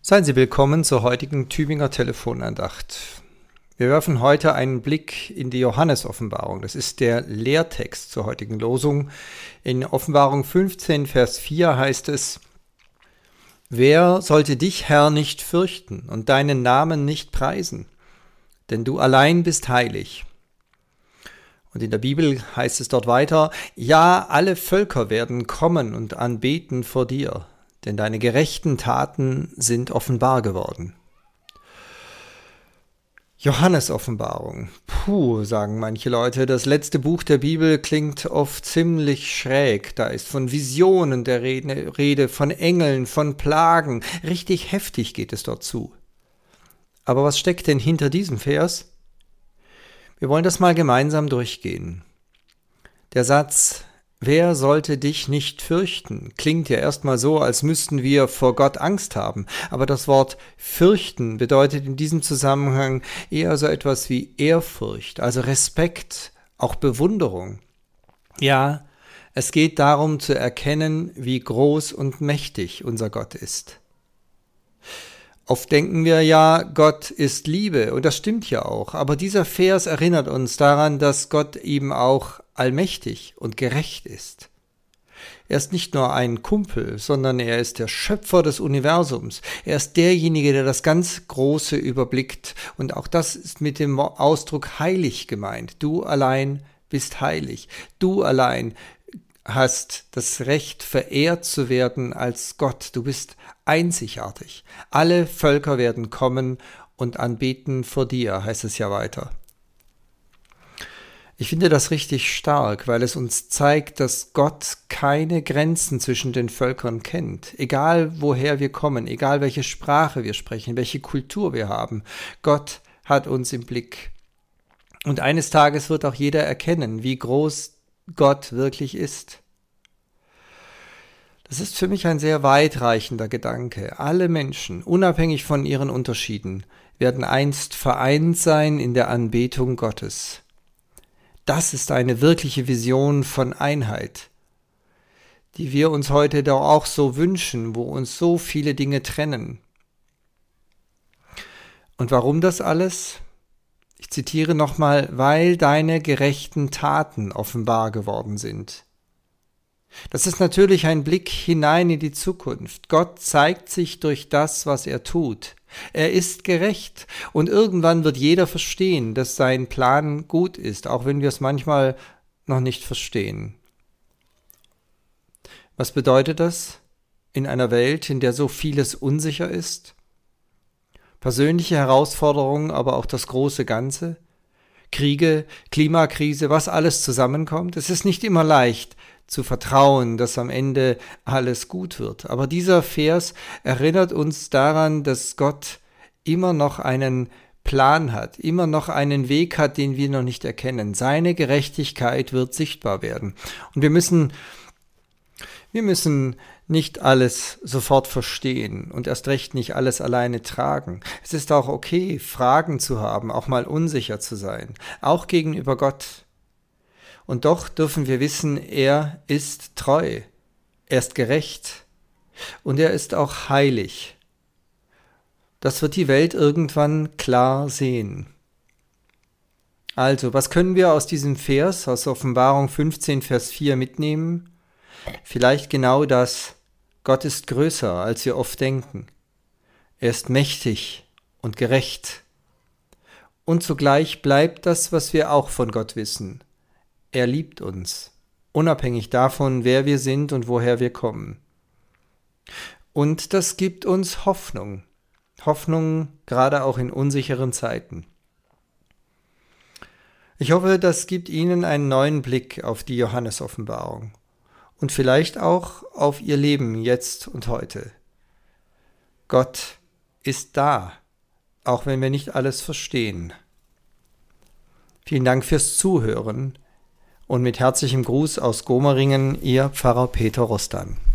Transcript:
Seien Sie willkommen zur heutigen Tübinger Telefonandacht. Wir werfen heute einen Blick in die Johannes-Offenbarung. Das ist der Lehrtext zur heutigen Losung. In Offenbarung 15, Vers 4 heißt es: Wer sollte dich, Herr, nicht fürchten und deinen Namen nicht preisen? Denn du allein bist heilig. Und in der Bibel heißt es dort weiter: Ja, alle Völker werden kommen und anbeten vor dir, denn deine gerechten Taten sind offenbar geworden. Johannes-Offenbarung. Sagen manche Leute, das letzte Buch der Bibel klingt oft ziemlich schräg. Da ist von Visionen der Rede, von Engeln, von Plagen. Richtig heftig geht es dort zu. Aber was steckt denn hinter diesem Vers? Wir wollen das mal gemeinsam durchgehen. Der Satz: Wer sollte dich nicht fürchten? Klingt ja erstmal so, als müssten wir vor Gott Angst haben. Aber das Wort fürchten bedeutet in diesem Zusammenhang eher so etwas wie Ehrfurcht, also Respekt, auch Bewunderung. Ja, es geht darum zu erkennen, wie groß und mächtig unser Gott ist. Oft denken wir ja, Gott ist Liebe, und das stimmt ja auch. Aber dieser Vers erinnert uns daran, dass Gott eben auch allmächtig und gerecht ist. Er ist nicht nur ein Kumpel, sondern er ist der Schöpfer des Universums. Er ist derjenige, der das ganz Große überblickt. Und auch das ist mit dem Ausdruck heilig gemeint. Du allein bist heilig. Du allein hast das Recht, verehrt zu werden als Gott. Du bist einzigartig. Alle Völker werden kommen und anbeten vor dir, heißt es ja weiter. Ich finde das richtig stark, weil es uns zeigt, dass Gott keine Grenzen zwischen den Völkern kennt. Egal woher wir kommen, egal welche Sprache wir sprechen, welche Kultur wir haben, Gott hat uns im Blick. Und eines Tages wird auch jeder erkennen, wie groß Gott wirklich ist. Das ist für mich ein sehr weitreichender Gedanke. Alle Menschen, unabhängig von ihren Unterschieden, werden einst vereint sein in der Anbetung Gottes. Das ist eine wirkliche Vision von Einheit, die wir uns heute doch auch so wünschen, wo uns so viele Dinge trennen. Und warum das alles? Ich zitiere nochmal: Weil deine gerechten Taten offenbar geworden sind. Das ist natürlich ein Blick hinein in die Zukunft. Gott zeigt sich durch das, was er tut. Er ist gerecht und irgendwann wird jeder verstehen, dass sein Plan gut ist, auch wenn wir es manchmal noch nicht verstehen. Was bedeutet das in einer Welt, in der so vieles unsicher ist? Persönliche Herausforderungen, aber auch das große Ganze? Kriege, Klimakrise, was alles zusammenkommt? Es ist nicht immer leicht zu vertrauen, dass am Ende alles gut wird. Aber dieser Vers erinnert uns daran, dass Gott immer noch einen Plan hat, immer noch einen Weg hat, den wir noch nicht erkennen. Seine Gerechtigkeit wird sichtbar werden. Und wir müssen nicht alles sofort verstehen und erst recht nicht alles alleine tragen. Es ist auch okay, Fragen zu haben, auch mal unsicher zu sein, auch gegenüber Gott. Und doch dürfen wir wissen, er ist treu, er ist gerecht und er ist auch heilig. Das wird die Welt irgendwann klar sehen. Also, was können wir aus diesem Vers, aus Offenbarung 15, Vers 4 mitnehmen? Vielleicht genau das: Gott ist größer, als wir oft denken. Er ist mächtig und gerecht. Und zugleich bleibt das, was wir auch von Gott wissen: Er liebt uns, unabhängig davon, wer wir sind und woher wir kommen. Und das gibt uns Hoffnung. Hoffnung gerade auch in unsicheren Zeiten. Ich hoffe, das gibt Ihnen einen neuen Blick auf die Johannes-Offenbarung und vielleicht auch auf Ihr Leben jetzt und heute. Gott ist da, auch wenn wir nicht alles verstehen. Vielen Dank fürs Zuhören. Und mit herzlichem Gruß aus Gomaringen, Ihr Pfarrer Peter Rostan.